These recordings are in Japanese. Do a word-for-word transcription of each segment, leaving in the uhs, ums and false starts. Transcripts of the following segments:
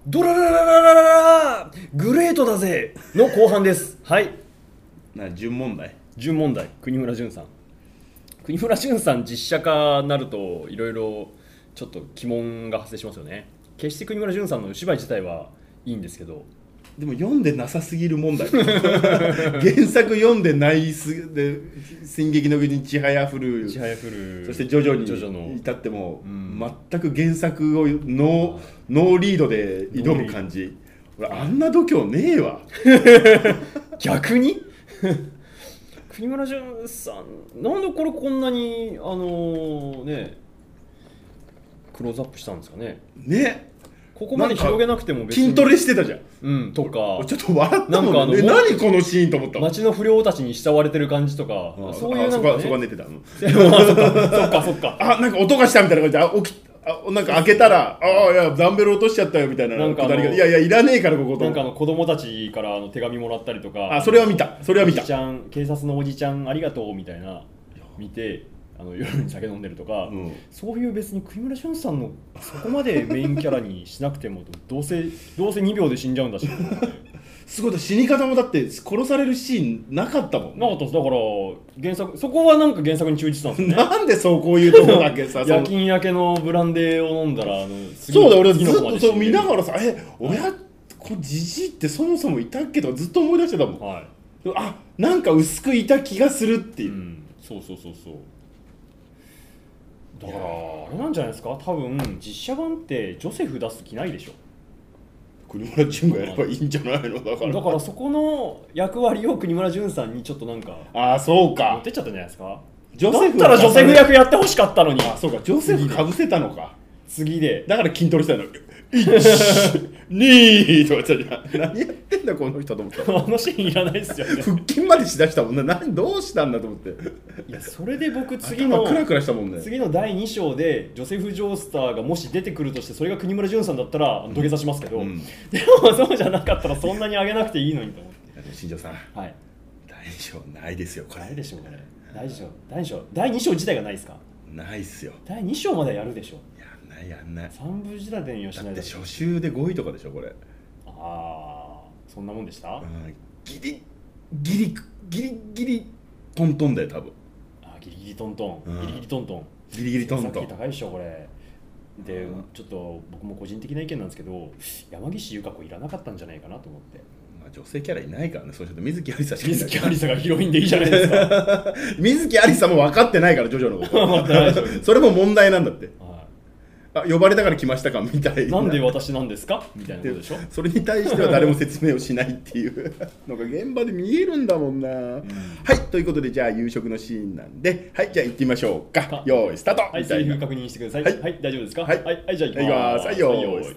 ドララララララララグレートだぜの後半です。はい。 な順問題順問題、国村淳さん。国村淳さん実写化になるといろいろちょっと疑問が発生しますよね。決して国村淳さんのお芝居自体はいいんですけど、 でも読んでなさすぎる問題原作読んでないすで進撃の巨人ちはやふるちはやふるそして徐々に至っても、うん、全く原作をノー、ノーリードで挑む感じ。俺あんな度胸ねえわ逆に国村淳さんなんでこれこんなにあのー、ねクローズアップしたんですかね。 ね、 ここまで広げなくても別に筋トレしてたじゃん。 うんとかちょっと笑ったもんね。何このシーンと思った。 街の不良たちに慕われてる感じとか、 あそういうなんか、ね、 そこは寝てたの。 そっかそっか。 あ、なんか音がしたみたいな感じで、あ起きあなんか開けたら、ああいやダンベル落としちゃったよみたいな。 なんかいやいやいらねえからここと。 なんかあの子供たちからあの手紙もらったりとか。 あ、それは見た。それは見た。 おじちゃん警察のおじちゃんありがとうみたいな見て。あの夜に酒飲んでるとか、うん、そういう別に国村淳さんのそこまでメインキャラにしなくてもどうせどうせにびょうで死んじゃうんだしすごい、死に方もだって殺されるシーンなかったもん、ね、 なかったです。だから原作そこはなんか原作に忠実なんですよねなんでそうこういうとこだけさ夜勤明けのブランデーを飲んだらあのそうだ、俺ずっとそう見ながらさ、え親こじじいってそもそもいたっけとかずっと思い出してたもん、はい、あなんか薄くいた気がするっていう、うん、 そうそうそうそうだからあれなんじゃないですか。多分実写版ってジョセフ出す気ないでしょ。 国村淳がやればいいんじゃないの。だからだからそこの役割を国村淳さんにちょっとなんかああそうか持ってっちゃったんじゃないですか。 ジョセフだったらジョセフ役やってほしかったのに。 あそうか、ジョセフかぶせたのか次で。 だから筋トレしたの。いち、にとか言ってたじゃん。何やってんだこの人と思った。 あのシーンいらないですよね。 腹筋までしだしたもんね。何どうしたんだと思って。 いやそれで僕次のクラクラしたもんね。 次のだいに章でジョセフ・ジョースターがもし出てくるとしてそれが国村淳さんだったら土下座しますけど、うん、でもそうじゃなかったらそんなに上げなくていいのにと思って。 新庄さん、はい、だいに章ないですよこれ。 ないでしょうこれ。だいに章だいに章だいに章自体がないですか。 ないっすよ。 だいに章までやるでしょ。 やんないやんない。 三部仕立てにはしない。 だって初週でごいとかでしょこれ。 ああそんなもんでした。 うん、ギリギリギリギリトントンだよ多分。 あギリギリトントン、うん、ギリギリトントンギリギリトントン。 さっき高いでしょこれで、うん、ちょっと僕も個人的な意見なんですけど山岸優香子いらなかったんじゃないかなと思って。 女性キャラいないからね。そうすると水木有沙しかいない。 水木有沙がヒロインでいいじゃないですか水木有沙も分かってないからジョジョのことそれも問題なんだって、はい、あ呼ばれたから来ましたかみたいな。 なんで私なんですかみたいなことでしょ。 それに対しては誰も説明をしないっていうのが現場で見えるんだもんな、うん、はいということでじゃあ夕食のシーンなんではいじゃあ行ってみましょうか。よーいスタート。 はいセリフ確認してください。はい、はい、大丈夫ですか。 はい、 はいはい、じゃあ行きます。はいよー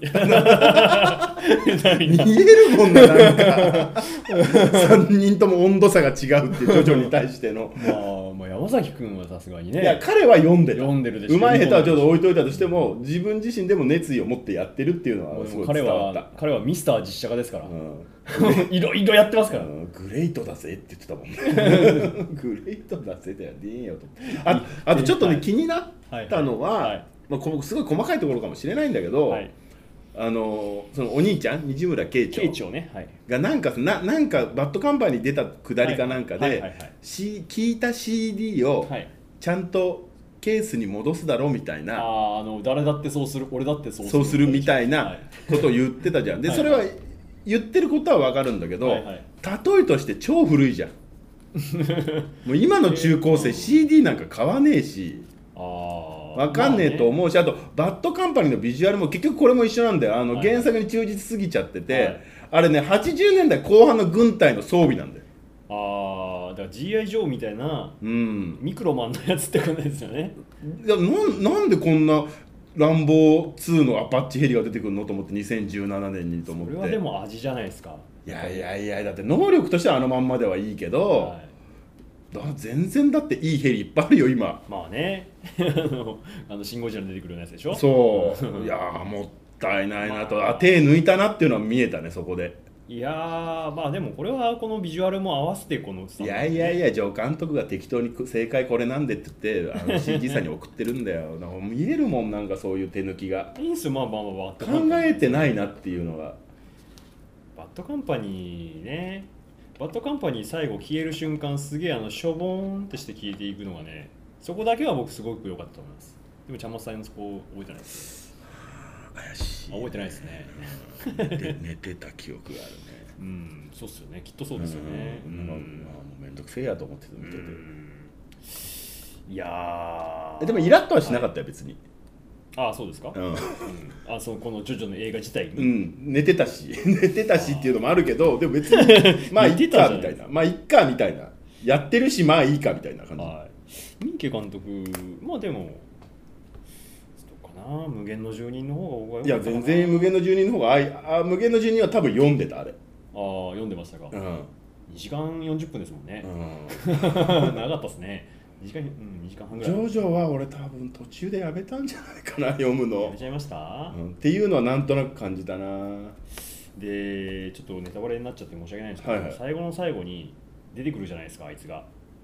い見えるもんな。なんかさんにんとも温度差が違うっていうジョジョに対してのまあ、まあ山崎君はさすがにね。 いや彼は読んでる読んでるでしょ。 うまい下手はちょっと置いといたとしても自分自身でも熱意を持ってやってるっていうのはすごい伝わった。 彼は彼はミスター実写化ですから、うん、いろいろやってますから、うん、 グレイトだぜって言ってたもんねグレイトだぜってやねえよと。ああとちょっとね、はい、気になったのは、はいはい、まあ、すごい細かいところかもしれないんだけど、はい、あのそのお兄ちゃん西村慶長慶長ね、はい、 がなんかななんかバッドカンパニーに出たくだりかなんかで聞いた シーディー をちゃんとケースに戻すだろうみたいな、 ああの誰だってそうする俺だってそうするそうするみたいなことを言ってたじゃん。でそれは言ってることは分かるんだけど、はいはい、例えとして超古いじゃんもう今の中高生 シーディー なんか買わねえし、あ分かんねえと思うし、まあね、あとバッドカンパニーのビジュアルも結局これも一緒なんだよ。あの原作に忠実すぎちゃってて、はいはい、あれねはちじゅうねんだいこう半の軍隊の装備なんだよ。 ああだから ジーアイ ジョーみたいな、うん、ミクロマンのやつってことですよね。 いや な, なんでこんなランボーツーのアパッチヘリが出てくるのと思ってにせんじゅうななねんにと思って。 それはでも味じゃないですか。 いやいやいやだって能力としてはあのまんまではいいけど、はい、だ全然だっていいヘリいっぱいあるよ今。 まあねあのシン・ゴジラに出てくるやつでしょ。 そういやもったいないなと、まあ、手抜いたなっていうのは見えたねそこで。 いやーまあでもこれはこのビジュアルも合わせてこのいやいやいや助監督が適当に正解これなんでって言ってあの シージー さんに送ってるんだよなんか見えるもんなんかそういう手抜きがいいんすよまあまあまあまあ考えてないなっていうのがバッドカンパニーねバッドカンパニー最後消える瞬間すげえあのしょぼーんってして消えていくのがねそこだけは僕すごく良かったと思いますでもちゃんまつさんのそこ覚えてないです怪しい覚えてないですね寝, 寝てた記憶があるねうんそうっすよねきっとそうですよねうん、うん、まあもうめんどくせえやと思ってた見てていやでもイラッとはしなかったよ、はい、別にああそうですか、うんうん、あそうこのジョジョの映画自体に、うん、寝てたし寝てたしっていうのもあるけどでも別にまあいっかみたいなまあいっかみたいなやってるしまあいいかみたいな感じ、はい、 三池監督まあでも無限の住人の方が僕は良かったかな。いや全然無限の住人の方がああ無限の住人は多分読んでたあれ。 ああ読んでましたか。うん、にじかんよんじゅっぷんですもんね。うん、長かったですね。にじかん、うん、にじかんはんぐらい。 ジョジョは俺多分途中でやめたんじゃないかな読むの。 やめちゃいました、 うん、っていうのはなんとなく感じたな。 でちょっとネタバレになっちゃって申し訳ないんですけど、はいはい、最後の最後に出てくるじゃないですかあいつが。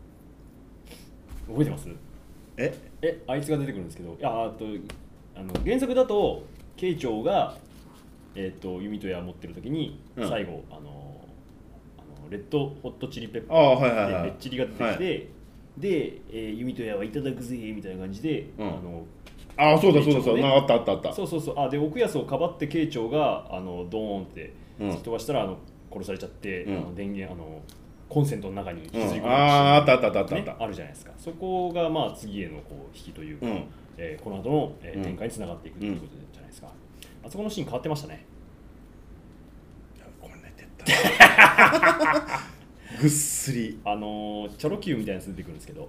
覚えてます？ええあいつが出てくるんですけどいやあと。あの原作だと慶長が、えー、と弓と矢持ってる時に最後、うん、あのあのレッドホットチリペッパーでレッチリが出てきて、はい、で、えー、弓と矢はいただくぜみたいな感じで、うん、あのあそうだそうだそうだ、ね、あったあったあったそうそうそうあで奥安をかばって慶長があのドーンって突き飛ばしたら、うん、あの殺されちゃって、うん、あの電源あのコンセントの中に引きずり込む、 うん、あああったあったあったあった、ね、 あるじゃないですかそこがまあ次へのこう引きというか、うんえー、この後の、えー、展開につながっていくということじゃないですか、うん、あそこのシーン変わってましたねいやこれ寝てたぐっすりあのー、チョロ Q みたいなやつ出てくるんですけど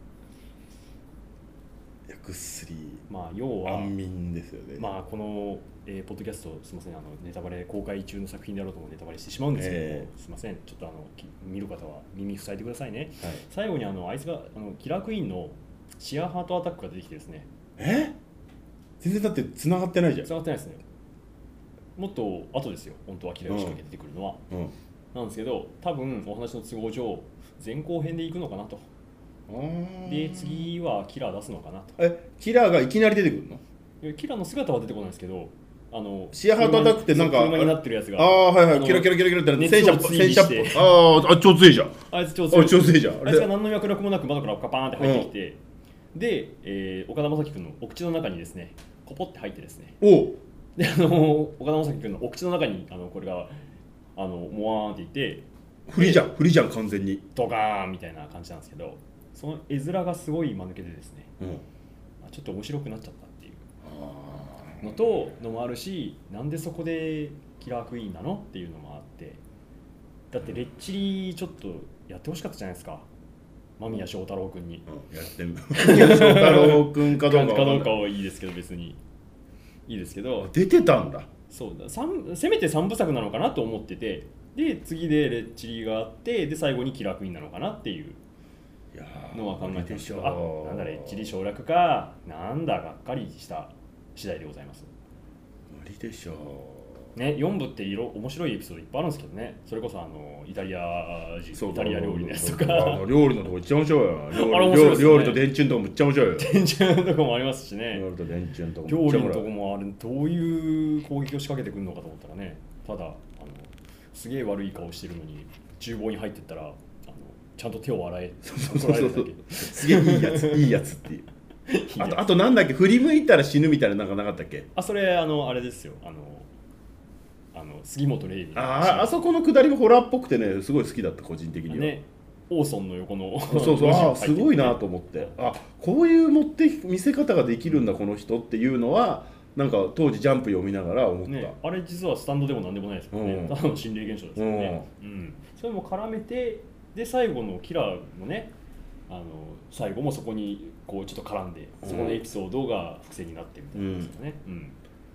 いやぐっすりまあ要は安眠ですよねまあこの、えー、ポッドキャストすみませんあのネタバレ公開中の作品であろうともネタバレしてしまうんですけども、えー、すみませんちょっとあの見る方は耳塞いでくださいね、はい、最後にあのあいつがあのキラークイーンのシアーハートアタックが出てきてですねえ全然だって繋がってないじゃん繋がってないですねもっと後ですよ本当はキラー仕掛け出てくるのは、うん、なんですけど多分お話の都合上前後編でいくのかなとで次はキラー出すのかなとえキラーがいきなり出てくるのいやキラーの姿は出てこないですけどあのシアーハートアタックってなんか車になってるやつがああはいはいキラキラキラキラって戦車戦車っぽいああ超強いじゃんあいつ超強い超強いじゃんあいつが何の脈絡もなく窓からカパーンって入ってきて、うん、で、えー、岡田将生君のお口の中にですねコポって入ってですねおであの岡田将生君のお口の中にあのこれがあのモワーンっていってフリじゃんフリじゃん完全にドカーンみたいな感じなんですけどその絵面がすごい間抜けでですね、うんまあ、ちょっと面白くなっちゃったっていうのとのもあるしなんでそこでキラークイーンなのっていうのもあってだってレッチリちょっとやってほしかったじゃないですか間宮祥太朗君に、 うん、やってんの間宮祥太朗君かどうかかどうかはいいですけど別にいいですけど出てたんだそうだせめてさんぶさくなのかなと思っててで次でレッチリがあってで最後にキラークイーンなのかなっていうのは考えてるんですけどあなんだレッチリ省略かなんだがっかりした次第でございます無理でしょうねよん部って色面白いエピソードいっぱいあるんですけどねそれこそあのイタリア人イタリア料理のやつとか料理のとこめっちゃ面白いよ料理、ね、料理と電柱のとこめっちゃ面白いよ電柱のとこもありますしね料理と電柱のとこ料理のとこもあるどういう攻撃を仕掛けてくるのかと思ったらねただあのすげえ悪い顔してるのに厨房に入ってったらあのちゃんと手を洗えそうそうそうすげえいいやついいやつっていうあとあとなんだっけ振り向いたら死ぬみたいななんかなかったっけあそれあのあれですよあのあの杉本玲美ああそこのくだりもホラーっぽくてねすごい好きだった個人的にはねオーソンの横のそうそうあすごいなと思ってあこういう持って見せ方ができるんだこの人っていうのはなんか当時ジャンプ読みながら思った、ね、 あれ実はスタンドでもなんでもないですもんね、うん、ただの心霊現象ですよね、うんうん、それも絡めてで最後のキラーのねあの最後もそこにこうちょっと絡んでそこのエピソードが伏線になってみたいなですかね、うんうん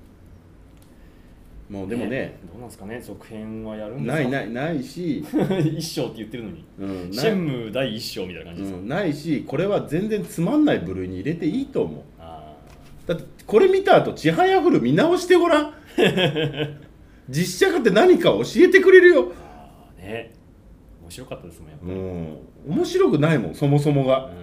もうでも ね, ねどうなんですかね続編はやるんですかないないないし一章って言ってるのに、うん、シェンム第一章みたいな感じですか、 うん、ないしこれは全然つまんない部類に入れていいと思うあだってこれ見た後ちはやふる見直してごらん実写化って何か教えてくれるよ。 あね、面白かったですもんやっぱり。 うん、面白くないもんそもそもが。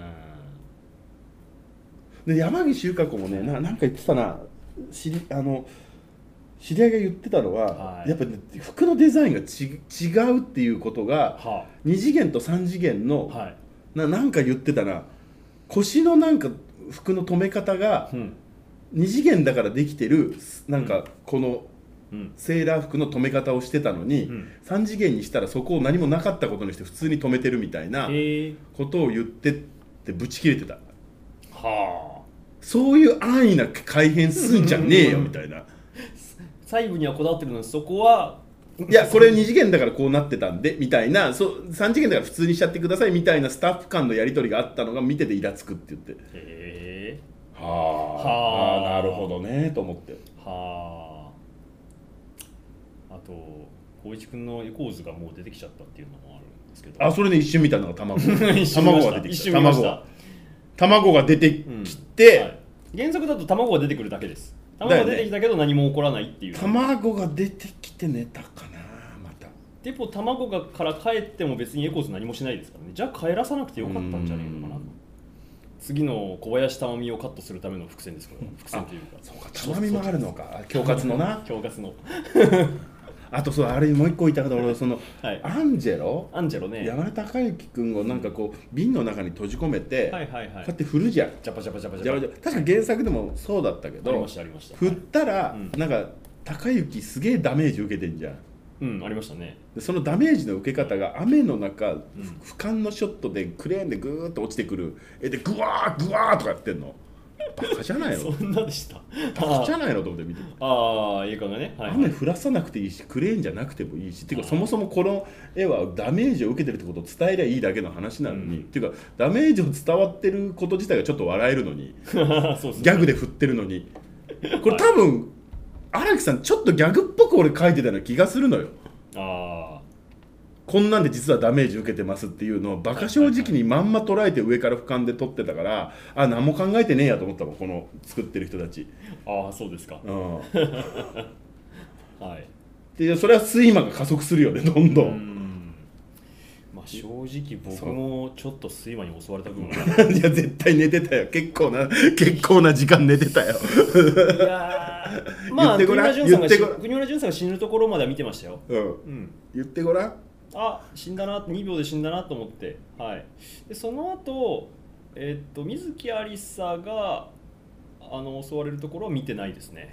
で山岸優香子もね な, なんか言ってたな、知りあの知り合いが言ってたのは、はい、やっぱ、ね、服のデザインがち違うっていうことが、はあ、に次元とさん次元の、はい、な, なんか言ってたな、腰のなんか服の留め方が、うん、に次元だからできてるなんかこの、うん、セーラー服の留め方をしてたのに、うん、さん次元にしたらそこを何もなかったことにして普通に留めてるみたいなことを言ってってブチ切れてた。はあ、そういう安易な改変すんじゃねえよみたいな。 細部にはこだわってるのにそこはいやこれに次元だからこうなってたんでみたいな、そさん次元だから普通にしちゃってくださいみたいなスタッフ間のやり取りがあったのが見ててイラつくって言って。へえ。はあ、はあ、なるほどねと思って。はあ。あと光一君のエコーズがもう出てきちゃったっていうのもあるんですけど。 あ、それね一瞬見たのが卵。卵が出てきた。卵が卵が出てきて、うんはい、 原作だと卵が出てくるだけです。卵が出てきたけど何も起こらないっていう、ね、 卵が出てきて寝たかなまた。 でも卵がから帰っても別にエコーズ何もしないですからね。じゃあ帰らさなくてよかったんじゃないのかな。次の小林珠美をカットするための伏線ですこれ。伏線というか。 そうか、珠美もあるのか。恐喝のな。 恐喝の。 あとそうあれもう一個言いたかった俺その、はい、アンジェロアンジェロね、 山田孝之君をなんかこう瓶の中に閉じ込めて、はいはいはい、こうやって振るじゃん。 ジャパジャパジャパジャパ。 確か原作でもそうだったけど、 ありましたありました。 振ったら、はい、なんか孝之すげえダメージ受けてんじゃん。 うんありましたね。 でそのダメージの受け方が雨の中、うん、俯瞰のショットでクレーンでグーッと落ちてくる絵でグワーグワーとかやってんの。バカじゃないの。 そんなでした。 バカじゃないのと思って見て。 ああ映画がね、 はいはい、雨降らさなくていいしクレーンじゃなくてもいいしっていうかそもそもこの絵はダメージを受けてるってことを伝えりゃいいだけの話なのに、うん、っていうかダメージを伝わってること自体がちょっと笑えるのにそうそう、ギャグで振ってるのにこれ多分荒木さんちょっとギャグっぽく俺書いてたような気がするのよ。ああこんなんで実はダメージ受けてますっていうのをバカ正直にまんま捉えて上から俯瞰で撮ってたからあ何も考えてねえやと思ったもんこの作ってる人たち。 ああそうですか。うんはい。 でそれは睡魔が加速するよねどんどん。うんまあ正直僕もちょっと睡魔に襲われた部分がいや絶対寝てたよ結構な結構な時間寝てたよ。いやまあ国村淳さんが国村淳さんが死ぬところまでは見てましたよ。うん、うん、 言ってごらん。 あ死んだなにびょうで死んだなと思って、はい、でその後、えー、っと水木有沙があの襲われるところは見てないですね。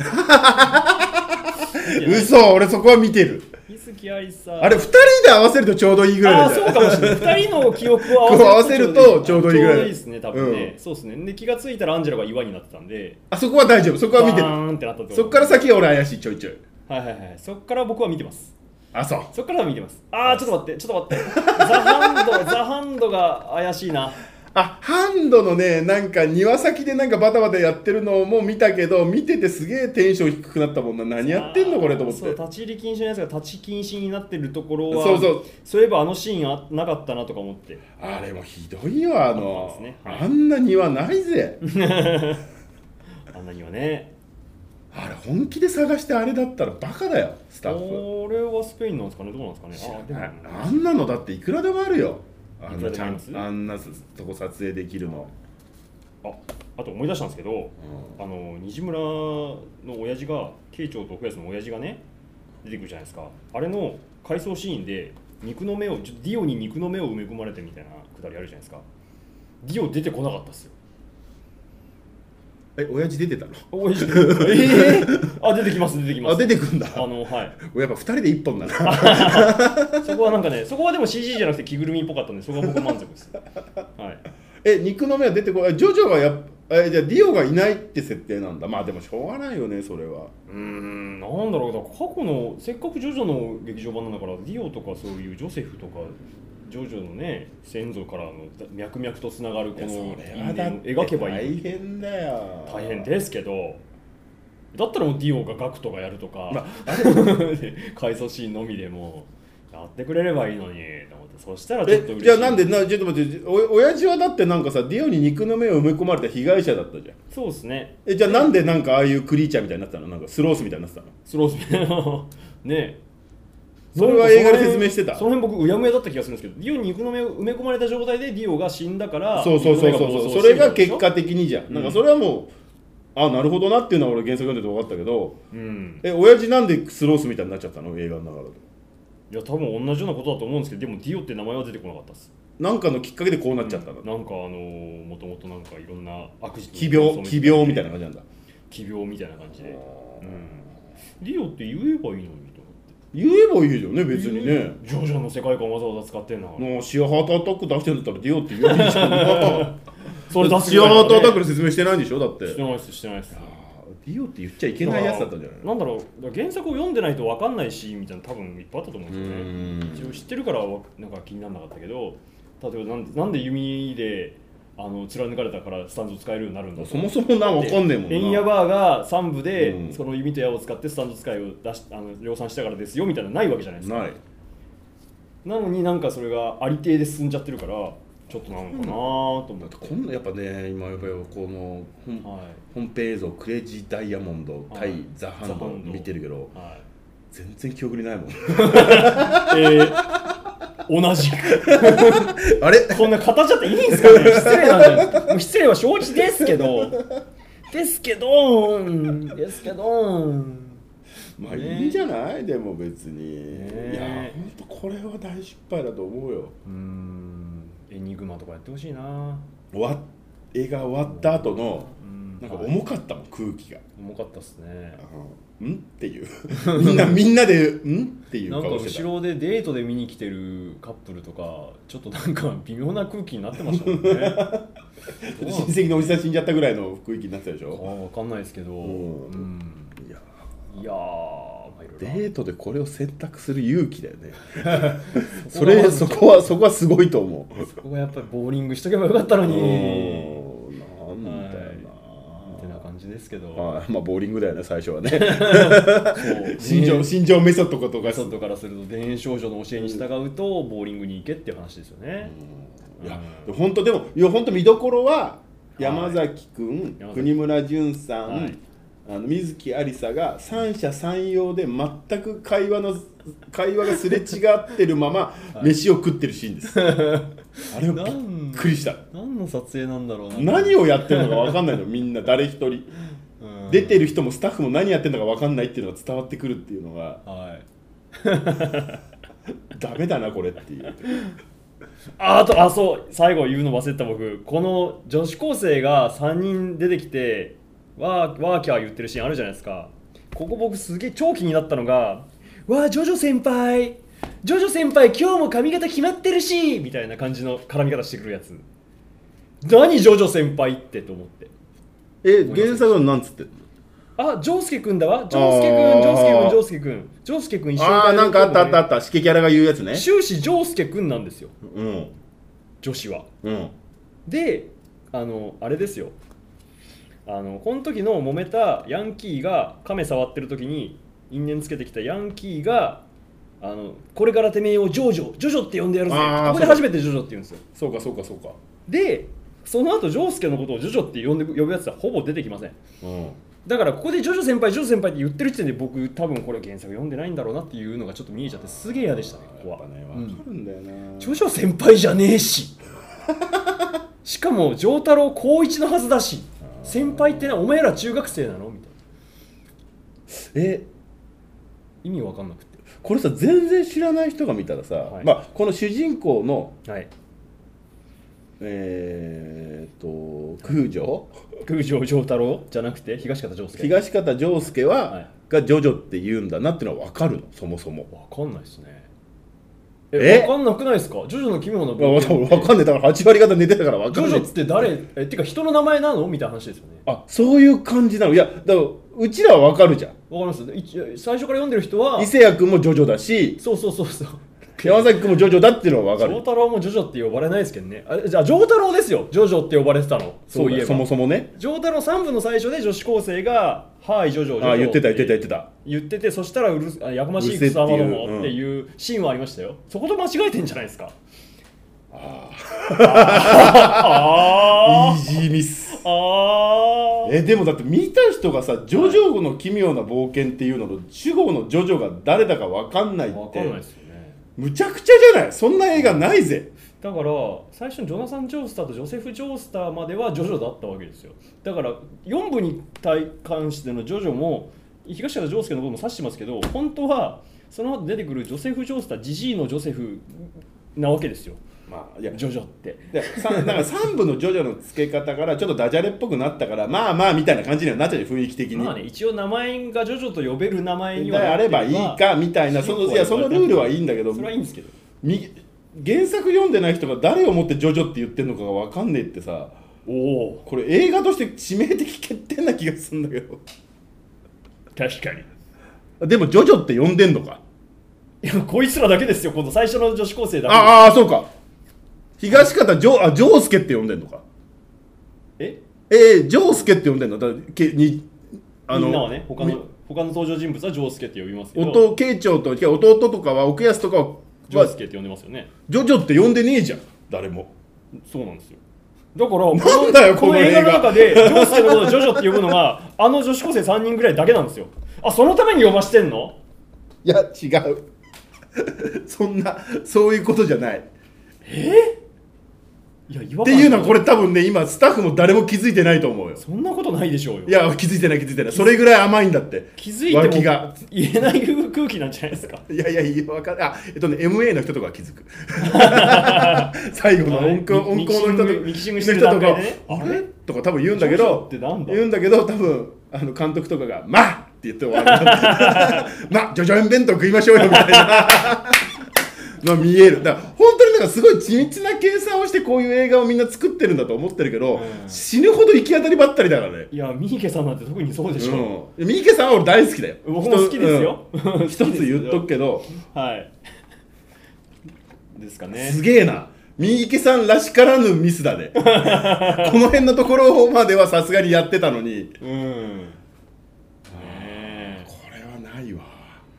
嘘俺そこは見てる。 水木有沙あれふたりで合わせるとちょうどいいぐらいだ。 あそうかもしれない。ふたりの記憶を合わせるとちょうどいいぐらい。ちょうどいいですね多分ね、うん、そうですね。で気がついたらアンジェラが岩になってたんであそこは大丈夫そこは見てる。そこから先は俺怪しいちょいちょい。 はいはいはいそこから僕は見てます。 あそうそっから見てます。あーちょっと待ってちょっと待ってザハンドザハンドが怪しいな。 あハンドのねなんか庭先でなんかバタバタやってるのも見たけど見ててすげえテンション低くなったもんな。何やってんのこれと思って。 そう立ち入り禁止のやつが立ち禁止になってるところはそうそうそういえばあのシーンあなかったなとか思って。 あれもひどいよあのあ、ねはい、あんな庭ないぜあんな庭ね。 あれ本気で探してあれだったらバカだよスタッフ。 これはスペインなんですかねどうなんですかね。 あでもあんなのだっていくらでもあるよ。あんなちゃんあんなとこ撮影できるの。 ああと思い出したんですけど、うん、あの虹村の親父が慶長と奥安の親父がね出てくるじゃないですか。あれの回想シーンで肉の目をディオに肉の目を埋め込まれてみたいなくだりあるじゃないですか。ディオ出てこなかったっすよ。 え、親父出てたの？ 親父出てた。えー、あ、出てきます出てきます。 あ、出てくんだ。 あのはい。 やっぱふたりでいっぽんだな。 そこはなんかね、そこはでも シージー じゃなくて着ぐるみっぽかったんで、そこは僕は満足です。はい。 え、肉の目は出てこない。ジョジョがやっえじゃあディオがいないって設定なんだ。まあでもしょうがないよねそれは。 うーん、なんだろう。だから過去のせっかくジョジョの劇場版なんだからディオとかそういうジョセフとか。ジョジョのね先祖からの脈々とつながるこの因縁を描けばいい。 大変だよ。 大変ですけどだったらもうディオがガクトがやるとか、まあ、回想シーンのみでもやってくれればいいのにと思って、そしたらちょっと嬉しい。 じゃあなんでなちょっと待ってお親父はだってなんかさディオに肉の目を埋め込まれた被害者だったじゃん。 そうですね。 えじゃあなんでなんかああいうクリーチャーみたいになってたの、なんかスロースみたいになってたの。 スロースみたいなねえ、 それは映画で説明してた。 その辺僕うやむやだった気がするんですけど、ディオに肉の目を埋め込まれた状態でディオが死んだから、 そうそうそうそうそれが結果的にじゃん、うん、なんかそれはもうあなるほどなっていうのは俺原作読んでて分かったけど、うん、え親父なんでスロースみたいになっちゃったの映画の中だと。 いや多分同じようなことだと思うんですけど、でもディオって名前は出てこなかったです。 なんかのきっかけでこうなっちゃったの、 うん、なんかあのー、もともとなんかいろんな悪事奇病奇病みたいな感じなんだ。 奇病みたいな感じで、うん、ディオって言えばいいのにと思って。 言えばいいじゃんね別にね。 ジョジョの世界観わざわざ使ってんな。 のシアハートアタック出してるんだったらディオって言えばいいじゃんそれ出すシアハートアタックの説明してないんでしょだって。 してないですしてないです。 ディオって言っちゃいけないやつだったんじゃない。 なんだろう、原作を読んでないと分かんないしみたいな多分いっぱいあったと思うんですよね。一応知ってるからなんか気にならなかったけど、例えばなんでなんで弓であの貫かれたからスタンド使えるようになるんだと。 そもそもな分かんねえもんな。 エンヤバーがさん部で、うん、その弓と矢を使ってスタンド使いを出しあの量産したからですよみたいなのないわけじゃないですか。ない。なのになんかそれがありていで進んじゃってるからちょっとなのかなと思って。 こんなやっぱね今やっぱりこの本、はい、本編映像クレイジーダイヤモンド対、はい、ザ・ハンド見てるけど、はい、全然記憶にないもん。えー同じくあれこんな語っちゃっていいんですかね。失礼なんじゃないですか。失礼は承知ですけどですけどですけどまあいいんじゃない、ね、でも別に、ね、いや本当これは大失敗だと思うよ。 うーんエニグマとかやってほしいな。 終わ映画終わった後のなんか重かったもん、はい、空気が重かったっすね。 んっていうみんなみんなでんっていう顔してた。 なんか後ろでデートで見に来てるカップルとかちょっとなんか微妙な空気になってましたもんね親戚のおじさん死んじゃったぐらいの雰囲気になってたでしょ。 あ分かんないですけど、うんうん、いやいや、まあ、 デートでこれを選択する勇気だよねそれそこはそこはすごいと思う。 そこはやっぱりボーリングしとけばよかったのに。 なんだよな、はいですけど、 はい、まあボーリングだよね最初はね心情心情メソッドとかメソッドからすると田園少女の教えに従うとボーリングに行けっていう話ですよね。 うん、いや本当でもいや本当見どころは山崎くん、はい、国村淳さん、はい、あの水木有沙が三者三様で全く会話の会話がすれ違ってるまま飯を食ってるシーンです、はい、あれはびっくりした。 何の撮影なんだろうな。 何をやってるのか分かんないのみんな誰一人出てる人もスタッフも何やってるのか分かんないっていうのが伝わってくるっていうのが、はい、ダメだなこれっていうあ, あとあそう最後言うの忘れた僕。この女子高生がさんにん出てきてワーワーキャー言ってるシーンあるじゃないですか。ここ僕すげえ超気になったのが、わあジョジョ先輩ジョジョ先輩今日も髪型決まってるしみたいな感じの絡み方してくるやつ。何ジョジョ先輩ってと思って。 え原作はなんつってんの。 あジョウスケくんだわ。ジョウスケくんジョウスケくんジョウスケくんジョウスケくん一緒に。 ああなんかあったあったあったシケキャラが言うやつね。 終始ジョウスケくんなんですよ、 うん、 女子は、 うん、 であのあれですよ、あのこの時の揉めたヤンキーが亀触ってる時に因縁つけてきたヤンキーがあのこれからてめえをジョジョジョジョって呼んでやるぜ、ここで初めてジョジョって言うんですよ。 そうかそうかそうか。 でその後ジョウスケのことをジョジョって呼んで呼ぶやつはほぼ出てきません、うん、だからここでジョジョ先輩ジョジョ先輩って言ってる時点で僕多分これ原作読んでないんだろうなっていうのがちょっと見えちゃってすげえ嫌でしたね。ここはやっぱね分かるんだよな、うん、 ジョジョ先輩じゃねえししかも丈太郎高一のはずだし、先輩ってなお前ら中学生なのみたいな。え意味わかんなくて、 これさ全然知らない人が見たらさ、はい、まあこの主人公の、はい、えー、っと空城空城丈太郎じゃなくて東方丈介東方丈介は、はい、がジョジョって言うんだなっていうのは分かるの。そもそも分かんないですね。え分かんなくないですか。ジョジョの奇妙な文化分かんない。だからはち割方寝てたから分かんない。 ジョジョって誰えってか人の名前なのみたいな話ですよね。 あそういう感じなの。いやだからうちらは分かるじゃん。 分かります。最初から読んでる人は伊勢谷君もジョジョだし、 そうそうそうそう山崎君もジョジョだっていうのは分かる。 丈太郎もジョジョって呼ばれないですけどね。あ、じゃあ丈太郎ですよ、ジョジョって呼ばれてたの。そういえばそもそもね、 丈太郎さん部の最初で女子高生が「はいジョジョジョジョ」 あ言ってた言ってた言ってた言ってて、そしたらうるあやかましい草間どもっていうシーンはありましたよ。そこと間違えてんじゃないですか。 ああイージーミス。 あえでもだって見た人がさ「ジョジョの奇妙な冒険」っていうのと主語のジョジョが誰だか分かんないって分かんないですよね。 むちゃくちゃじゃない。そんな映画ないぜ。 だから最初のジョナサン・ジョースターとジョセフ・ジョースターまではジョジョだったわけですよ。だからよん部に関してのジョジョも東方丈介のことも指してますけど、本当はその後出てくるジョセフ・ジョースター、ジジイのジョセフなわけですよ。まあ、いやジョジョってでさだからさん部のジョジョの付け方からちょっとダジャレっぽくなったからまあまあみたいな感じにはなっちゃう、雰囲気的に。 まあね、一応名前がジョジョと呼べる名前にはあればいいかみたいな、そのいやそのルールはいいんだけど、 それはいいんですけど、 原作読んでない人が誰をもってジョジョって言ってるのかが分かんねえってさ、 おおこれ映画として致命的決定な気がするんだけど。 確かに。 でもジョジョって呼んでんのか。 いやこいつらだけですよ、今度最初の女子高生だけ。 ああそうか、東方ジョあジョースケって呼んでんのか。 ええー、ジョースケって呼んでんのだけにあのみんなはね、他の他の登場人物はジョースケって呼びますけど、 弟慶長と弟とかは奥安とかはジョースケって呼んでますよね。 ジョジョって呼んでねえじゃん誰も。 そうなんですよ。だからなんだよこの映画の中でジョースケのことをジョジョって呼ぶのがあの女子高生さんにんぐらいだけなんですよ。あ、そのために呼ばしてんの？ いや違うそんなそういうことじゃない。 えーいやっていうのはこれ多分ね今スタッフも誰も気づいてないと思うよ。 そんなことないでしょうよ。 いや気づいてない気づいてない。それぐらい甘いんだって。 気づいても脇が言えない空気なんじゃないですか。 いやいやいや分かる。あえっとね エムエー の人とかは気づく最後の音響音響の人とかミキシングしてる段階でね、 あれとか多分言うんだけど言うんだけど多分あの監督とかが「まあ!」って言って終わるまあジョジョ園弁当食いましょうよみたいなの見える。だから本当になんかすごい緻密な計算をしてこういう映画をみんな作ってるんだと思ってるけど、うん、死ぬほど行き当たりばったりだからね。 いや三池さんなんて特にそうでしょう、うん、三池さんは俺大好きだよ。 僕も好きですよ、 うん、一つ言っとくけどはいですかね。 すげえな三池さんらしからぬミスだねこの辺のところまではさすがにやってたのに、うん、ねえこれはないわ。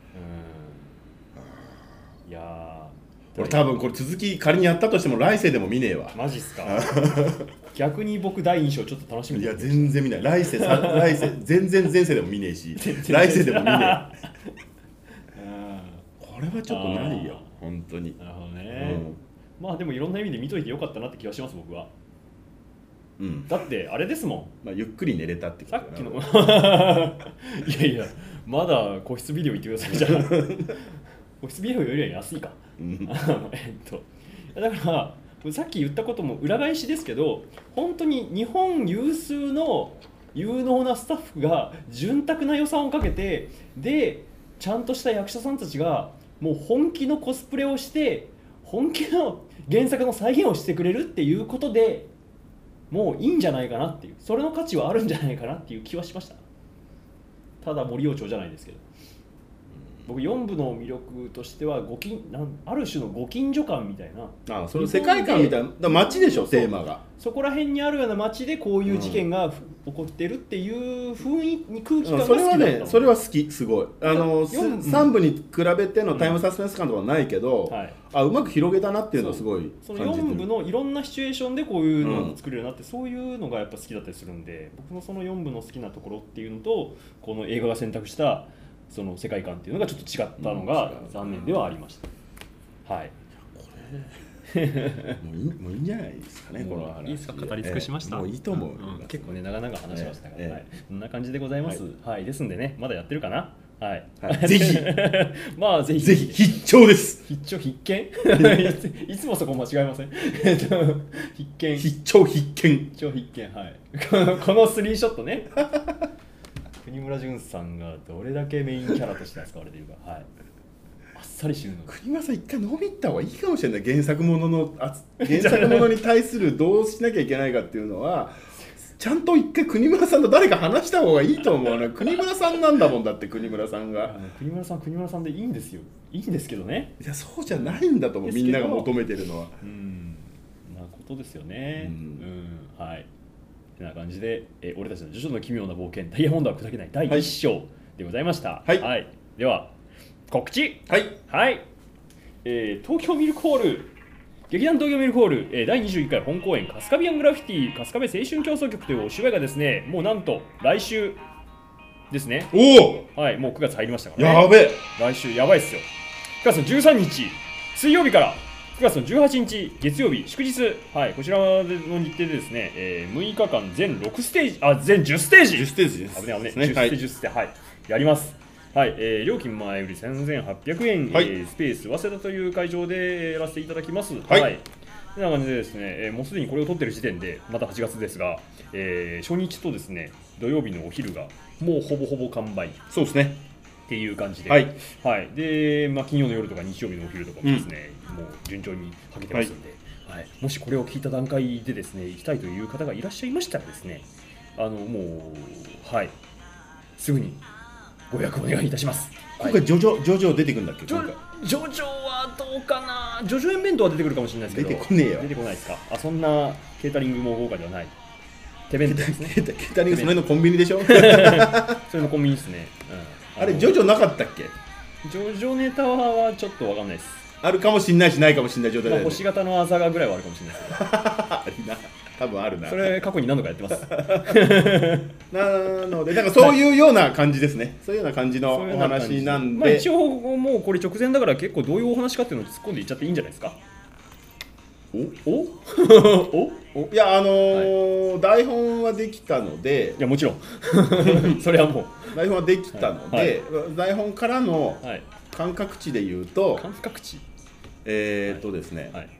いや俺多分これ続き仮にやったとしても来世でも見ねえわ。 マジっすか逆に僕第二章ちょっと楽しみ。 いや全然見ない。来世さ来世全然前世でも見ねえし来世でも見ねえこれはちょっとないよ本当に。 なるほどね、うん、まあでもいろんな意味で見といてよかったなって気がします僕は。うん、だってあれですもん、 まあ、ゆっくり寝れたってことさっきのいやいやまだ個室ビデオ行ってくださいじゃあ個室ビデオよりは安いか、うん、えっとだからさっき言ったことも裏返しですけど、本当に日本有数の有能なスタッフが潤沢な予算をかけて、でちゃんとした役者さんたちがもう本気のコスプレをして本気の原作の再現をしてくれるっていうことでもういいんじゃないかなっていう、それの価値はあるんじゃないかなっていう気はしました。ただ森王朝じゃないですけど、僕よん部の魅力としてはご近なんある種のご近所感みたいな、 ああその世界観みたいな街でしょテーマが。 そこら辺にあるような街でこういう事件が、うん、起こってるっていう雰囲気空気感が好きだったの。 それはねそれは好きすごい。あのさん部に比べてのタイムサスペンス感とかはないけど、うんはい、あうまく広げたなっていうのはすごい感じてる。 そのよん部のいろんなシチュエーションでこういうのを作れるなって、うん、そういうのがやっぱ好きだったりするんで、僕もそのよん部の好きなところっていうのとこの映画が選択したその世界観っていうのがちょっと違ったのが残念ではありました。はい。 これもういいもういいんじゃないですかねこの話。 いいですか語り尽くしました。 もういいと思う。 うん、結構ね長々話しましたから、ええはい、こんな感じでございます。はい、はい、ですんでねまだやってるかな。はい。はい、 ぜひまあぜひぜひ必聴です。 必聴必見いつもそこ間違えません必見必聴必見必聴必見はいこのこのスリーショットね国村淳さんがどれだけメインキャラとして使われているか、はい、あっさり知るの。 国村さん一回飲み行った方がいいかもしれない。原作ものの原作ものに対するどうしなきゃいけないかっていうのはちゃんと一回国村さんと誰か話した方がいいと思うな。国村さんなんだもんだって。国村さんが国村さん国村さんでいいんですよ。いいんですけどね。 いやそうじゃないんだと思う。みんなが求めてるのはうんなことですよね。うん、うん、はい。てな感じで、え俺たちのジョジョの奇妙な冒険ダイヤモンドは砕けないだいいっ章でございました。 はい、 はい、では告知。 はい、 はい、えー、東京ミルクホール劇団東京ミルクホール、えー、だいにじゅういっかい本公演カスカビアングラフィティカスカベ青春競争曲というお芝居がですね、もうなんと来週ですね。 おお、はい、もうくがつ入りましたからね。やべえ、 来週やばいっすよ。くがつのじゅうさんにち水曜日からくがつのじゅうはちにち月曜日祝日、はい、こちらの日程でですね、えー、むいかかん全ろくステージ、あ、全じゅうステージじゅうステージです。 危ね危ね、じゅうステージじゅうステージ、はい、やります。はい、えー、料金前よりせんぜんはっぴゃくえん、はい、えー、スペース早稲田という会場でやらせていただきます。はい、はい、こんな感じでですね、えー、もうすでにこれを撮ってる時点でまたはちがつですが、えー、初日とですね土曜日のお昼がもうほぼほぼ完売。 そうですねっていう感じで、 はい、 はい、で、まあ、金曜の夜とか日曜日のお昼とかもですね、うん、もう順調にはけてますので、はいはい、もしこれを聞いた段階でですね行きたいという方がいらっしゃいましたらですね、あのもうはいすぐにご予約お願いいたします。 今回ジョジョジョジョ出てくるんだっけ？ ジョジョジョはどうかな。ジョジョ園弁当は出てくるかもしれないですけど、 出てこねえよ。 出てこないですか。あ、そんなケータリングも豪華ではない。手弁当ですね。 ケータリングそれのコンビニでしょ？ それのコンビニですね。 うん、あれジョジョなかったっけ？ ジョジョネタはちょっとわかんないです。 あるかもしれないしないかもしれない状態で、ね、 まあ、星型のあざがぐらいはあるかもしれないですけどあるな、多分あるな。 それ過去に何度かやってますなのでなんかそういうような感じですね、はい、そういうような感じのお話なんで、 まあ、一応もうこれ直前だから結構どういうお話かっていうのを突っ込んでいっちゃっていいんじゃないですか。 おおおいやあのーはい、台本はできたので、 いやもちろんそれはもう台本はできたので、はいはい、台本からの感覚値で言うと、 感覚値えーっとですね、 はい、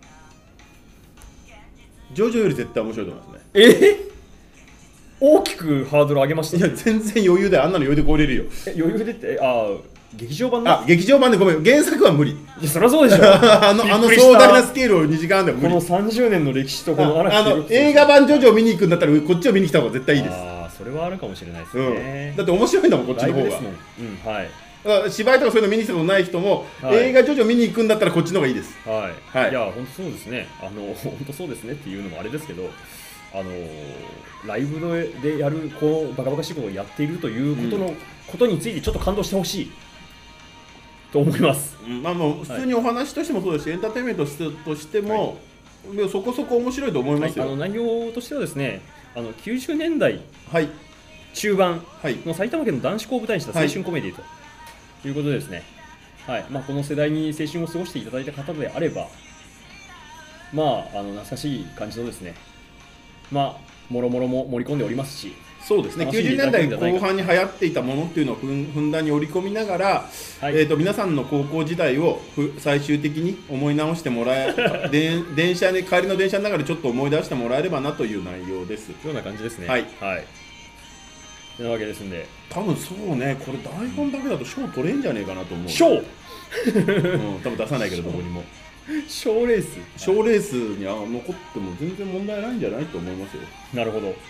ジョジョより絶対面白いと思いますね。 えー、大きくハードル上げました、 ね。いや全然余裕で、あんなの余裕で超えれるよ。 え余裕でって、ああ劇場版あ劇場版でごめん、原作は無理。いやそりゃそうでしょあのあの壮大なスケールをにじかんでも無理。 このさんじゅうねんの歴史とこのああの映画版ジョジョを見に行くんだったらこっちを見に来た方が絶対いいです。 ああそれはあるかもしれないですね、 うん、だって面白いんだもんこっちの方が。 うんはい芝居とかそういうの見に来たことない人も、はい、映画ジョジョ見に行くんだったらこっちの方がいいです。 はい、はい、いや本当そうですね。あの本当そうですねっていうのもあれですけど、あのライブでやるこうバカバカしいことをやっているということの、うん、ことについてちょっと感動してほしいと思います。 うん、まあもう普通にお話としてもそうですし、はい、エンターテインメントとしても、はい、そこそこ面白いと思いますよ。 はい、あの内容としてはですね、あのきゅうじゅうねんだい中盤の埼玉県の男子校を舞台にした青春コメディと。はいということでですね、はいまあ、この世代に青春を過ごしていただいた方であれば、まあ、あの懐かしい感じのですね、まあ、もろもろも盛り込んでおりますし、 そうですね、きゅうじゅうねんだいこう半に流行っていたものっていうのをふん、ふんだんに織り込みながら、はいえー、と皆さんの高校時代を最終的に思い直してもらえで電車で帰りの電車の中でちょっと思い出してもらえればなという内容です。 ような感じですね。 はい、 はいというわけですんで、 多分そうね、これ台本だけだと賞取れんじゃねえかなと思う。 賞、うん、 多分出さないけどどこにも賞レース賞レースには残っても全然問題ないんじゃないと思いますよ。 なるほど、はい、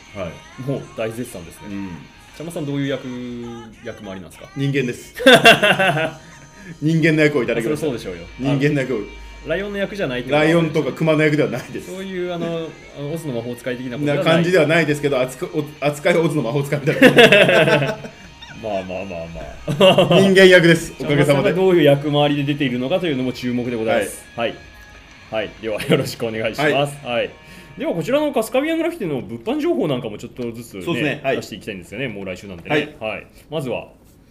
もう大絶賛ですね。 うん、 茶間さんどういう役役回りなんですか。 人間です人間の役をいただきました。 そうでしょうよ。 人間の役をライオンの役じゃないってライオンとかクマの役ではないです。 そういうあのオズの魔法使い的なことな感じではないですけど、扱いオズの魔法使いみたいなまあまあまあまあ人間役です。おかげさまで。 どういう役回りで出ているのかというのも注目でございます。はい、はいはい、ではよろしくお願いします。はいはい、ではこちらのカスカビアングラフィティの物販情報なんかもちょっとずつ、ねねはい、出していきたいんですよね。もう来週なんでね、はいはい、まずは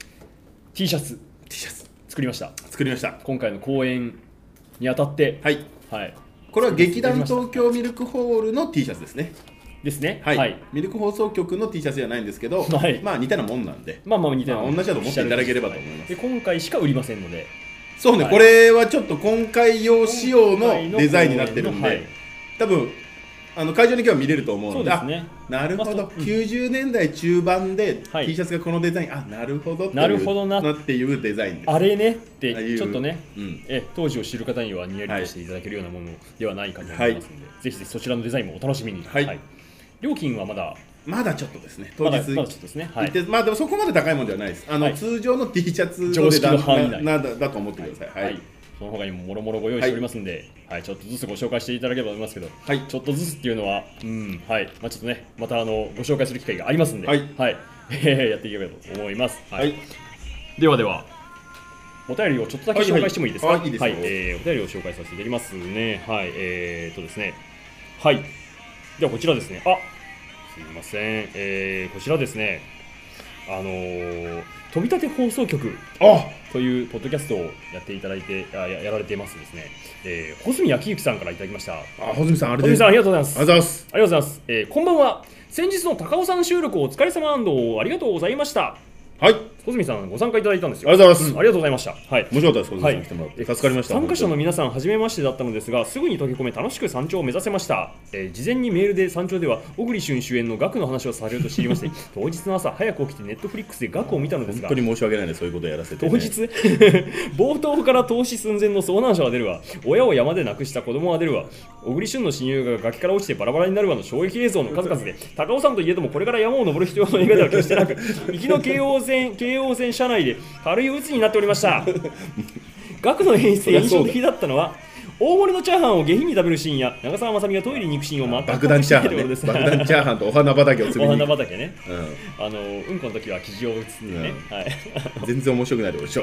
T シャツ T シャツ作りました作りました今回の公演にあたって、 はいはい、 これは劇団東京ミルクホールの T シャツですね。 ですね、 はいはい、ミルク放送局の T シャツじゃないんですけど、はい、まあ似たようなもんなんで、 まあまあ似たようなもん、 同じだと思っていただければと思います。 で今回しか売りませんので、 そうね、はい、これはちょっと今回用仕様のデザインになってるんで、はい、多分あの会場に今日は見れると思うので、そうですね、なるほど、まあ、きゅうじゅうねんだい中盤で T シャツがこのデザイン、あ、なるほどなるほどなっていうデザインです。 あれねってちょっとね、 うん、 え当時を知る方にはニヤリとしていただけるようなものではないかと思いますので、はい、ぜひぜひそちらのデザインもお楽しみに。はいはい、料金はまだまだちょっとですね、当日、 まだまだちょっとですね、はい、 まあでもそこまで高いものではないです、あの、はい、通常の T シャツ常識の範囲内なだだと思ってください、はいはい、 その他にももろもろご用意しておりますんで、はいはい、ちょっとずつご紹介していただければと思いますけど、はい、ちょっとずつっていうのは、うんはいまあ、ちょっとね、またあのご紹介する機会がありますんで、はいはい、やっていければと思います。はいはい、ではでは、お便りをちょっとだけ紹介してもいいですか。はいはい、はい、えー、お便りを紹介させていただきますね。はい、えーとですね、はい、ではこちらですね、あすみません、えー、こちらですね、あのー、飛び立て放送局というポッドキャストをやっていただいて、あ や, やられていますですね、えー、穂積昭之さんからいただきました。あ、 穂積さん、あれです。 穂積さん、ありがとうございます。 ありがとうございます。 ありがとうございます。えー、こんばんは。先日の高尾山収録お疲れ様&ありがとうございました。はい、穂積さんご参加いただいたんですよ。 ありがとうございます、 うん、ありがとうございました。はい、 面白かったです。穂積さん来てもらって、はい、助かりました。 参加者の皆さん初めましてだったのですが、すぐに溶け込め楽しく山頂を目指せました。えー、事前にメールで山頂では小栗旬主演のガクの話をされると知りまして当日の朝早く起きてネットフリックスでガクを見たのですが、 本当に申し訳ないね、そういうことをやらせて、ね、 当日冒頭から投資寸前の遭難者は出るわ、親を山で亡くした子供は出るわ、小栗旬の親友が崖から落ちてバラバラになるわの衝撃映像の数々で、高尾山といえどもこれから山を登る必要の映画では決してなく行きの京王線京王線車内で軽い鬱になっておりました。学の演出で印象的だったのは大盛りのチャーハンを下品に食べるシーンや長澤まさみがトイレに行くシーンを全く爆弾チャーハンね、爆弾チャーハンとお花畑を積みに行く、 お花畑ね、うん、あのうんこの時は生地を打つんでね、うん、はい、 全然面白くないでしょ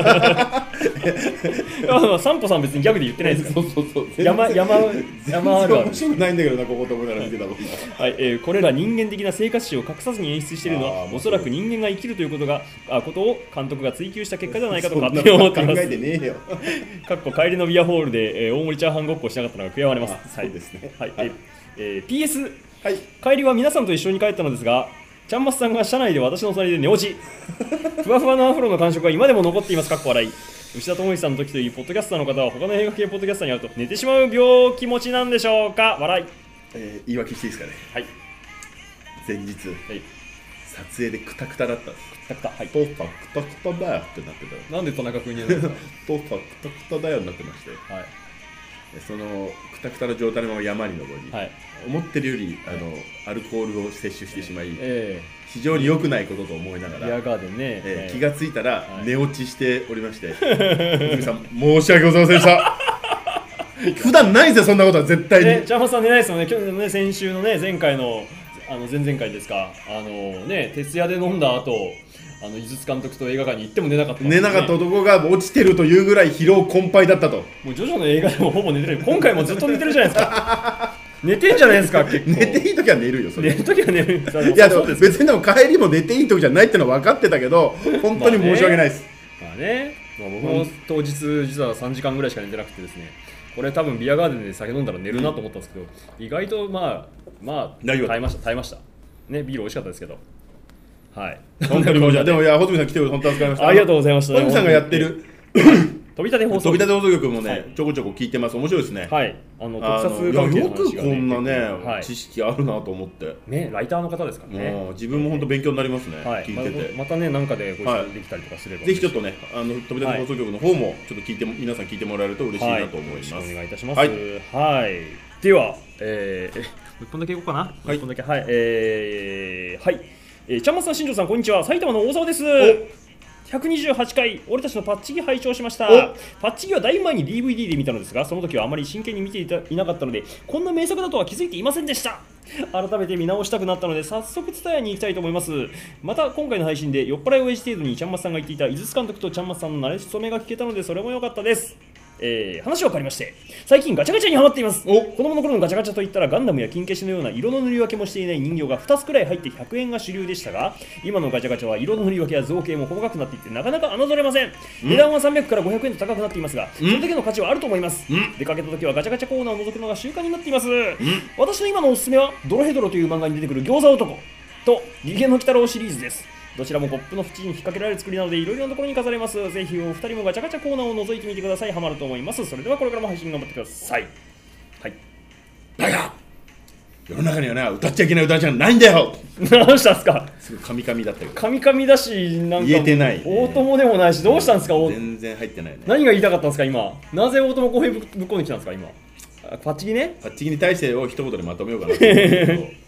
散歩さん別にギャグで言ってないですから。そうそうそう、山山山あるある面白くないんだけどな、ここと思いながら見てたもんな。 はい、えー、これら人間的な生活史を隠さずに演出しているのはおそらく人間が生きるということがあことを監督が追求した結果ではないかと勝手に思っています。 考えてねえよ。 かっこ帰りのビアホールで、えー、大盛りチャーハンごっこしなかったのが悔やまれます。 そうですね。 はい、はい、えー、ピーエス、はい、帰りは皆さんと一緒に帰ったのですが、ちゃんまつさんが車内で私の隣で寝落ちふわふわのアフロの感触が今でも残っています。かっこ笑い。牛田智之さんの時というポッドキャスターの方は他の映画系ポッドキャスターに会うと寝てしまう病気持ちなんでしょうか。笑い。 えー、言い訳していいですかね。はい。前日、はい、撮影でクタクタだったんです。 クタクタ、はい。 トーファクタクタだよってなってた。 なんで田中君にやるんですか。 トーファクタクタだよになってまして、はい、そのクタクタの状態のまま山に登り、はい、思ってるよりあのアルコールを摂取してしまい、えー、非常に良くないことと思いながら、 ビアガーデンね、 えー、気がついたら寝落ちしておりまして、はい、さん申し訳ございませんでした普段ないですよ、そんなことは絶対に。 え、ジャマさん寝ないですよね。去年のね、先週のね、前回のあの前々回ですか、あのね、徹夜で飲んだ後、あの井筒監督と映画館に行っても寝なかった、ね、 寝なかった男が落ちてるというぐらい疲労困憊だったと。 もうジョジョの映画でもほぼ寝てる。今回もずっと寝てるじゃないですか寝てんじゃないですか。結構寝ていい時は寝るよ。それ寝る時は寝る。 いやでも別にでも帰りも寝ていい時じゃないってのは分かってたけど、本当に申し訳ないです。 まあね、まあ、僕も当日実はさんじかんぐらいしか寝てなくてですね、これ多分ビアガーデンで酒飲んだら寝るなと思ったんですけど、うん、意外とまあまあ耐えました耐えましたね。ビール美味しかったですけど、はい。 本当に申し訳ない。でもいや、穂積さん来てくれて本当に助かりました。 ありがとうございました、ね。 穂積さんがやってる飛び立て放送飛び立て放送局もね、はい、ちょこちょこ聞いてます。面白いですね。 はい。あの特撮関係の話が、ね、 よくこんなね、はい、知識あるなと思ってね、ライターの方ですからね。 自分も本当勉強になりますね、はい、聞いてて、 ま, またね、なんかでご一緒できたりとかすれば、 はい、ぜひちょっとね、あの飛び立て放送局の方もちょっと聞いて、はい、皆さん聞いてもらえると嬉しいなと思います。 はい、お願いいたします。はい、はい、では、えー、もう一本だけいこうかな。はい、一本だけ、はい、えー、はい、えー、ちゃんまつさん、新庄さん、こんにちは。埼玉の大沢です。ひゃくにじゅうはちかい、俺たちのパッチギ拝聴しました。パッチギはだいぶ前に ディーブイディー で見たのですが、その時はあまり真剣に見ていたいなかったので、こんな名作だとは気づいていませんでした。改めて見直したくなったので、早速ツタヤに行きたいと思います。また今回の配信で酔っ払い親父程度にちゃんまつさんが言っていた井筒監督とちゃんまつさんの慣れ初めが聞けたので、それも良かったです。えー、話は変わりまして、最近ガチャガチャにハマっています。子供の頃のガチャガチャといったらガンダムや金消しのような色の塗り分けもしていない人形がふたつくらい入ってひゃくえんが主流でしたが、今のガチャガチャは色の塗り分けや造形も細かくなっていってなかなか侮れません。値段はさんびゃくからごひゃくえんと高くなっていますが、それだけの価値はあると思います。出かけた時はガチャガチャコーナーを覗くのが習慣になっています。私の今のおすすめはドロヘドロという漫画に出てくる餃子男とギゲの鬼太郎シリーズです。どちらもコップの縁に引っ掛けられる作りなのでいろいろなところに飾れます。ぜひお二人もガチャガチャコーナーを覗いてみてください。ハマると思います。それではこれからも配信頑張ってください。はい。だが世の中にはね、歌っちゃいけない歌じゃないんだよ。 何したんですか。 すごいカミカミだったけど。 カミカミだし、なんか言えてない、ね。 大友でもないし、どうしたんですか。 全然入ってないね。 何が言いたかったんですか今。なぜ大友公平ぶっ込んできたんですか今。パッチギね。 パッチギに対してを一言でまとめようかなと思うんですけど。い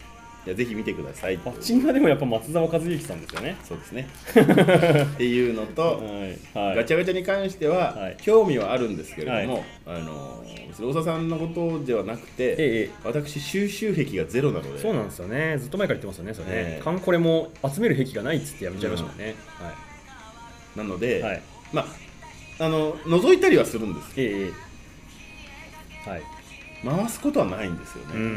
いやぜひ見てください。 パッチングはでもやっぱ松沢和之さんですよね。 そうですねっていうのと、はいはい、ガチャガチャに関しては、はい、興味はあるんですけれども、はい、あの大沢さんのことではなくて、ええ、私収集癖がゼロなので。 そうなんですよね、ずっと前から言ってますよねそれね、えー、カンコレも集める癖がないっつってやめちゃいましたもんね、 うんはい、なので、はい、まああの覗いたりはするんですけど、ええはい、回すことはないんですよね、うん、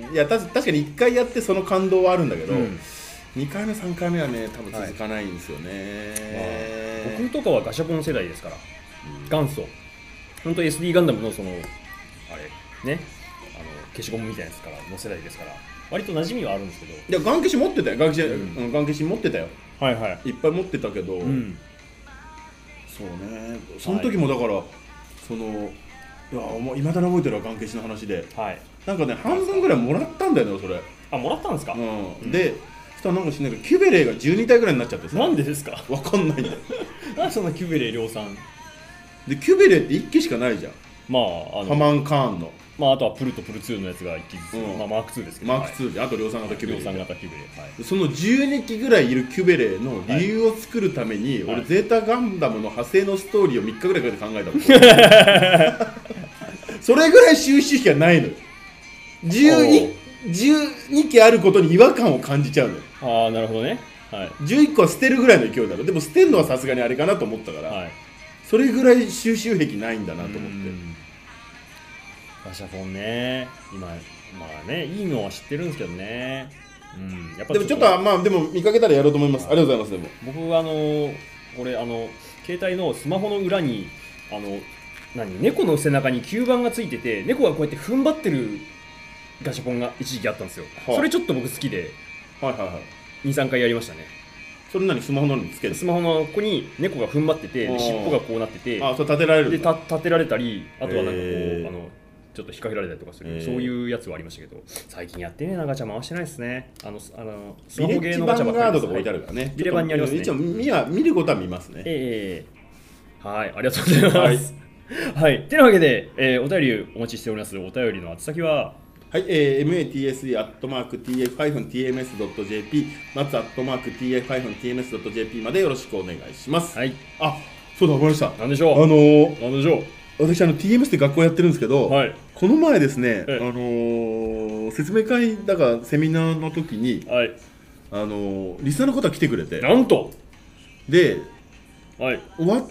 いやた確かにいっかいやってその感動はあるんだけど、うん、にかいめさんかいめはね多分続かないんですよね、 はいまあ、僕とかはガシャポン世代ですから、うん、元祖本当 エスディー ガンダムのそのあれねあの消しゴムみたいなやつからの世代ですから割と馴染みはあるんですけど、 いやガン消し持ってたよ、ガン消し、うん、ガン消し持ってたよ、 はいはい、 いっぱい持ってたけど、うん、そうねその時もだから、はい、そのいやもういまだに覚えてるわガン消しの話で、はい、なんかね半分ぐらいもらったんだよねそれ。 あもらったんですか、 うん、でそしたらなんかしないけどキュベレーがじゅうにたいぐらいになっちゃってさ。 なんでですかわかんないんだよなんでそんなキュベレー量産でキュベレーっていっきしかないじゃん。 まああのハマンカーンのまあ、あとはプルとプルツーのやつがいっきずつ、うんまあ、マークツーですけどマークツーで、はい、あと量産型キュベレー、 量産型キュベレー、はい、 そのじゅうにきぐらいいるキュベレーの理由を作るために、はい、俺ゼータガンダムの派生のストーリーをみっかぐらいかけて考えたもんそれぐらい収集費がないのよ。じゅうにきあることに違和感を感じちゃうのよ。 ああなるほどね、はい、 じゅういっこは捨てるぐらいの勢いだろ。でも捨てるのはさすがにあれかなと思ったから、はい、それぐらい収集癖ないんだなと思って。 ガシャポンね今まあねいいのは知ってるんですけどね、 うん、やっぱでもちょっとまあでも見かけたらやろうと思います。ありがとうございます。 でも僕あのこれあの携帯のスマホの裏にあの何猫の背中に吸盤がついてて猫がこうやって踏ん張ってるガシャポンが一時期あったんですよ、はあ、それちょっと僕好きで、はいはいはい、にさんかいやりましたね。 それ何スマホのにつける？ スマホのここに猫が踏ん張ってて尻尾がこうなってて、 あそれ立てられるんだ。 で立てられたりあとはなんかこう、えー、あのちょっと引っ掛けられたりとかする、えー、そういうやつはありましたけど最近やってねえなガチャ回してないですね。あのあのスマホゲーのガチャばっかりです。ビレッジヴァンガードとか置いてあるからね。ビレバンにありますね。 一応見は見ることは見ますね。 ええー、はいありがとうございます。はい、はい、てなわけで、えー、お便りお待ちしております。お便りの宛先ははい、えー、マツ アットマーク ティーエフ ティーエムエス ドット ジェーピー マツ アットマーク ティーエフ ティーエムエス ドット ジェーピー までよろしくお願いします。 はい。 あ、そうだ、わかりました。 なんでしょう。 あのー、 なんでしょう。 私あの ティーエムエス で学校やってるんですけど、はい、この前ですね、 ええ、 あのー、説明会だかセミナーの時に、はい、あのー、リスナーの方が来てくれて、 なんとで、 はい、 終わって、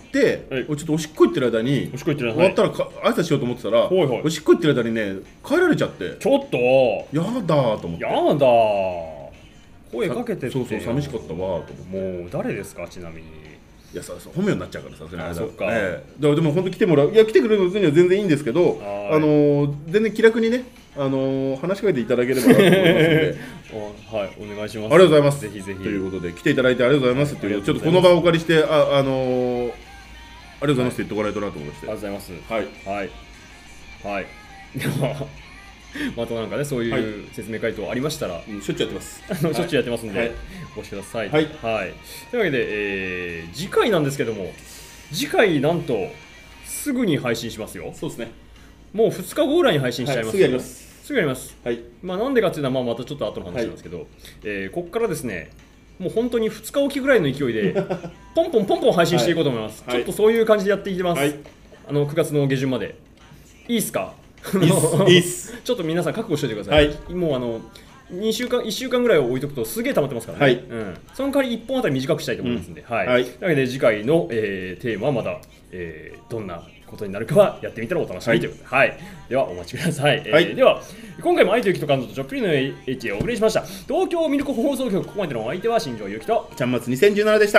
はい、ちょっとおしっこ行ってる間におしっこ行ってる間終わったらか挨拶しようと思ってたら、はいはい、おしっこ行ってる間にね帰られちゃって、 ちょっとやだーと思って、 やだ声かけてって、 そうそう寂しかったわと思って。 もう誰ですかちなみに。 いやさ本名になっちゃうからさすがに。 そっか、 ええ、だからでも本当来てもらう、いや来てくれるのには全然いいんですけど、あのー、全然気楽にね、あのー、話しかけていただければなと思いますのではい、お願いします。 ありがとうございます。 ぜひぜひということで来ていただいてありがとうございますっていう、ちょっとこの場をお借りしてあ、あのー、ありがとうございますって言っておかないとなと思いまして、 ありがとうございます。 はいはいはいではまたなんかねそういう説明回答ありましたら、はい、 しょっちゅうやってます。 あのしょっちゅうやってますんで、はい、お越しください。はい、はい、というわけで、えー、次回なんですけども、次回なんとすぐに配信しますよ。 そうですね。 もうふつかごぐらいに配信しちゃいます。 はい、すぐやります。 すぐやります。はい。まあなんでかっていうのはまあまたちょっと後の話なんですけど、はい、えー、ここからですね、もう本当にふつかおきぐらいの勢いでポンポンポンポン配信していこうと思います。はい、ちょっとそういう感じでやっていきます。はい、あのくがつの下旬まで。いいっすか？ いいっす。 ちょっと皆さん覚悟しておいてください。はい、もうあのにしゅうかんいっしゅうかんぐらいを置いとくとすげえ溜まってますからね。はい、うん、その代わりいっぽんあたり短くしたいと思いますんで、うん、はい、はい、というわけで次回の、えー、テーマはまだ、えー、どんなことになるかはやってみたらお楽しみということで、はい、はい、ではお待ちください。はい、えー、では今回も愛と雪と感動とちょっぴりのエッチをお送りしました。東京ミルク放送局、ここまでのお相手は新庄ゆきとちゃんまつにせんじゅうななでした。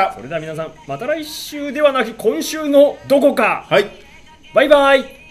それでは皆さんまた来週ではなく今週のどこか、 はい、 バイバイ。